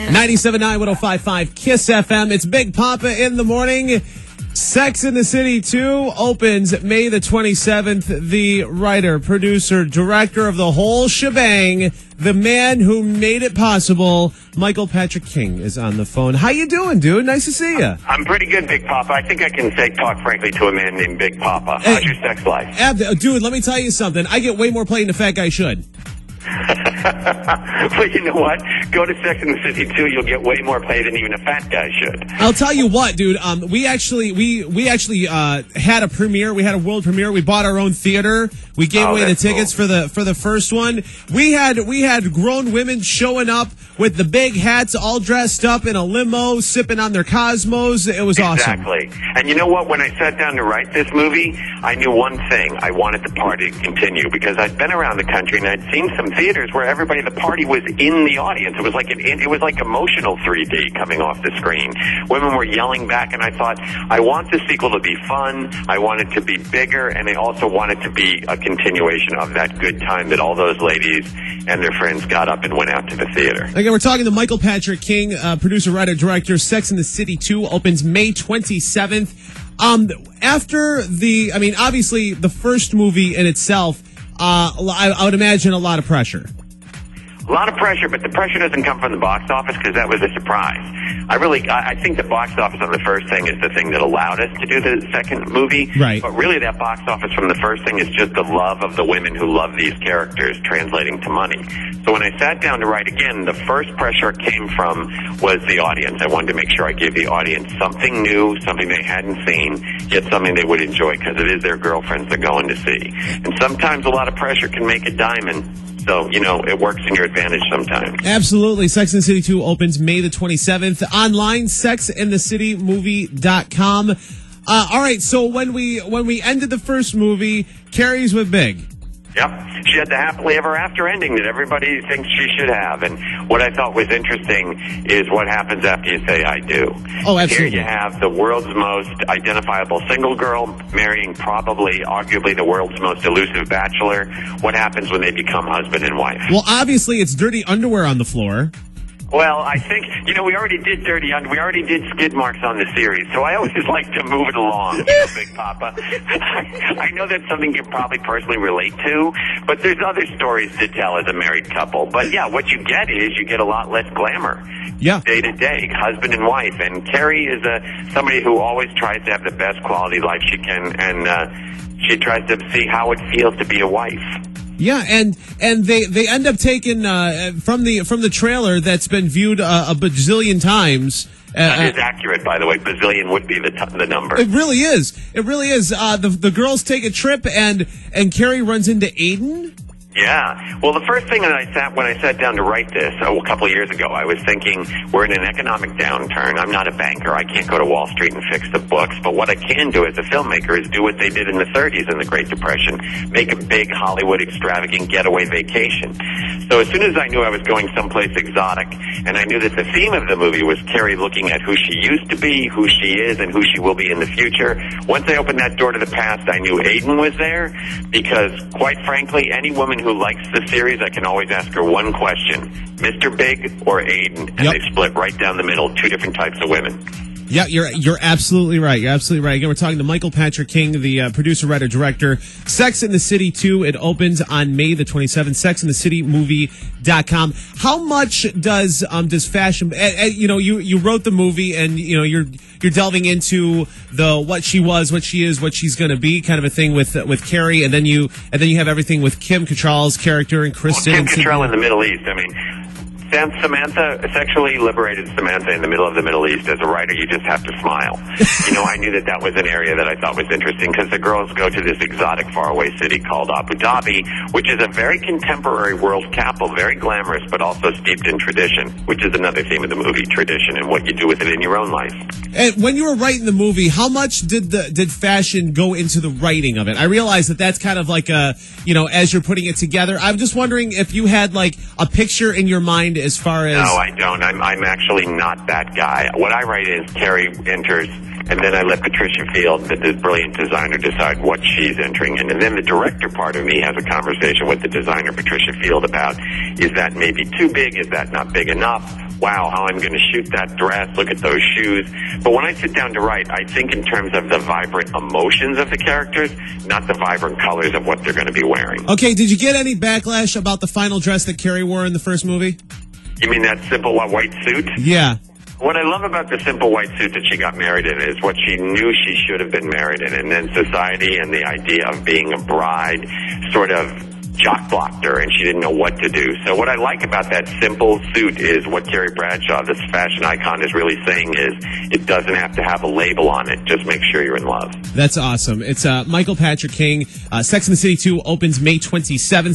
97.9, 105.5 KISS FM. It's Big Papa in the morning. Sex and the City 2 opens May the 27th. The writer, producer, director of the whole shebang, the man who made it possible, Michael Patrick King, is on the phone. How you doing, dude? Nice to see you. I'm pretty good, Big Papa. I think I can talk frankly to a man named Big Papa. How's your sex life? Dude, let me tell you something. I get way more play than a fat guy should. Well, you know what? Go to Sex and the City 2. You'll get way more play than even a fat guy should. I'll tell you what, dude. We actually had a premiere. We had a world premiere. We bought our own theater. We gave away the tickets for the first one. We had grown women showing up with the big hats, all dressed up in a limo, sipping on their Cosmos. It was awesome. Exactly. And you know what? When I sat down to write this movie, I knew one thing. I wanted the party to continue because I'd been around the country and I'd seen some theaters where everybody, the party was in the audience. It was like emotional 3D coming off the screen. Women were yelling back, and I thought, I want the sequel to be fun. I want it to be bigger, and I also want it to be a continuation of that good time that all those ladies and their friends got up and went out to the theater. Again, we're talking to Michael Patrick King, producer, writer, director. Sex and the City 2 opens May 27th. Obviously, the first movie in itself, I would imagine a lot of pressure. A lot of pressure, but the pressure doesn't come from the box office because that was a surprise. I think the box office on the first thing is the thing that allowed us to do the second movie. Right. But really that box office from the first thing is just the love of the women who love these characters translating to money. So when I sat down to write again, the first pressure it came from was the audience. I wanted to make sure I gave the audience something new, something they hadn't seen, yet something they would enjoy because it is their girlfriends they're going to see. And sometimes a lot of pressure can make a diamond. So, it works in your advantage sometimes. Absolutely. Sex and the City 2 opens May the 27th. Online, sexandthecitymovie.com. All right, so when we ended the first movie, Carrie's with Big. Yep. She had the happily ever after ending that everybody thinks she should have. And what I thought was interesting is what happens after you say I do. Oh, absolutely. Here you have the world's most identifiable single girl marrying arguably the world's most elusive bachelor. What happens when they become husband and wife? Well, obviously it's dirty underwear on the floor. Well, I think, we already did we already did skid marks on the series, so I always like to move it along, Big Papa. I know that's something you probably personally relate to, but there's other stories to tell as a married couple. But yeah, what you get is you get a lot less glamour. Yeah. Day to day, husband and wife. And Carrie is somebody who always tries to have the best quality life she can, and she tries to see how it feels to be a wife. Yeah, and they end up taking from the trailer that's been viewed a bajillion times. That is accurate, by the way. Bazillion would be the number. It really is. It really is. The girls take a trip, and Carrie runs into Aiden. Yeah. Well, the first thing when I sat down to write this a couple of years ago, I was thinking we're in an economic downturn. I'm not a banker. I can't go to Wall Street and fix the books. But what I can do as a filmmaker is do what they did in the 30s in the Great Depression, make a big Hollywood extravagant getaway vacation. So as soon as I knew I was going someplace exotic, and I knew that the theme of the movie was Carrie looking at who she used to be, who she is, and who she will be in the future, once I opened that door to the past, I knew Aiden was there because, quite frankly, any woman who likes the series, I can always ask her one question: Mr. Big or Aiden? And they split right down the middle, two different types of women. Yeah, you're absolutely right. You're absolutely right. Again, we're talking to Michael Patrick King, the producer, writer, director. Sex and the City 2, it opens on May the 27th. sexandthecitymovie.com. How much does fashion? You wrote the movie, and you're delving into the what she was, what she is, what she's going to be, kind of a thing with Carrie, and then you have everything with Kim Cattrall's character and Kristen. Kim Cattrall in the Middle East. I mean, Samantha, sexually liberated Samantha in the middle of the Middle East. As a writer, you just have to smile. I knew that was an area that I thought was interesting because the girls go to this exotic faraway city called Abu Dhabi, which is a very contemporary world capital, very glamorous, but also steeped in tradition, which is another theme of the movie, tradition, and what you do with it in your own life. And when you were writing the movie, how much did fashion go into the writing of it? I realize that's kind of like as you're putting it together. I'm just wondering if you had like a picture in your mind as far as... No, I don't. I'm actually not that guy. What I write is Carrie enters and then I let Patricia Field, the brilliant designer, decide what she's entering in. And then the director part of me has a conversation with the designer, Patricia Field, about, is that maybe too big? Is that not big enough? Wow, how I'm going to shoot that dress, look at those shoes. But when I sit down to write, I think in terms of the vibrant emotions of the characters, not the vibrant colors of what they're going to be wearing. Okay, did you get any backlash about the final dress that Carrie wore in the first movie? You mean that simple white suit? Yeah. What I love about the simple white suit that she got married in is what she knew she should have been married in. And then society and the idea of being a bride sort of jock-blocked her, and she didn't know what to do. So what I like about that simple suit is what Carrie Bradshaw, this fashion icon, is really saying is it doesn't have to have a label on it. Just make sure you're in love. That's awesome. It's Michael Patrick King. Sex and the City 2 opens May 27th,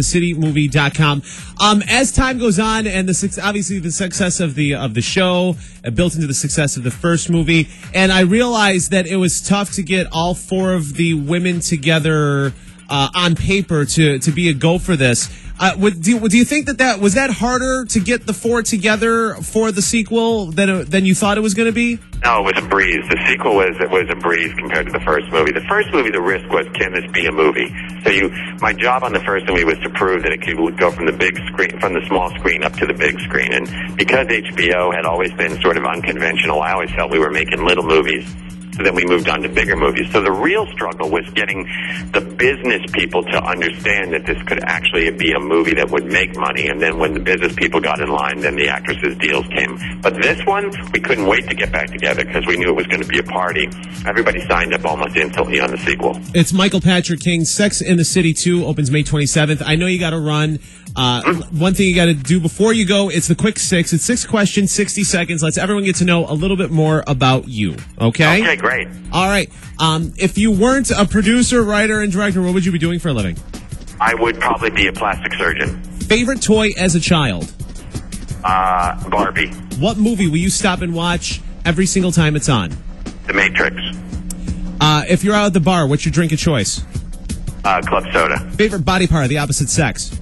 sexandthecitymovie.com. As time goes on, and obviously the success of the show built into the success of the first movie, and I realized that it was tough to get all four of the women together on paper to be a go for this. Do you think that was harder to get the four together for the sequel than you thought it was going to be? No, it was a breeze. The sequel was a breeze compared to the first movie. The first movie, the risk was, can this be a movie? So my job on the first movie was to prove that it could go from the big screen, from the small screen up to the big screen. And because HBO had always been sort of unconventional, I always felt we were making little movies. So then we moved on to bigger movies. So the real struggle was getting the business people to understand that this could actually be a movie that would make money. And then when the business people got in line, then the actresses' deals came. But this one, we couldn't wait to get back together because we knew it was going to be a party. Everybody signed up almost instantly on the sequel. It's Michael Patrick King. Sex and the City 2 opens May 27th. I know you got to run. One thing you got to do before you go, it's the quick six. It's 6 questions, 60 seconds. Let's everyone get to know a little bit more about you. Okay? Okay, great. All right. If you weren't a producer, writer, and director, what would you be doing for a living? I would probably be a plastic surgeon. Favorite toy as a child? Barbie. What movie will you stop and watch every single time it's on? The Matrix. If you're out at the bar, what's your drink of choice? Club soda. Favorite body part of the opposite sex?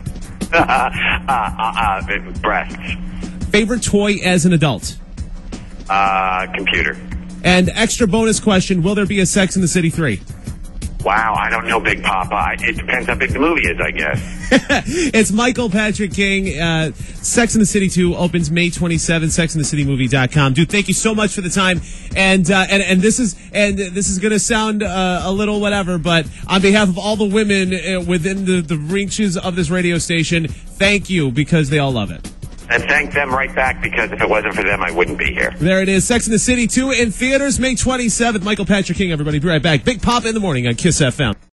Breasts. Favorite toy as an adult? Computer. And extra bonus question, will there be a Sex and the City 3? Wow, I don't know, Big Papa. It depends how big the movie is, I guess. It's Michael Patrick King. Sex and the City 2 opens May 27th, sexandthecitymovie.com. Dude, thank you so much for the time. And this is going to sound a little whatever, but on behalf of all the women within the reaches of this radio station, thank you, because they all love it. And thank them right back, because if it wasn't for them, I wouldn't be here. There it is. Sex and the City 2 in theaters May 27th. Michael Patrick King, everybody. Be right back. Big Pop in the morning on KISS FM.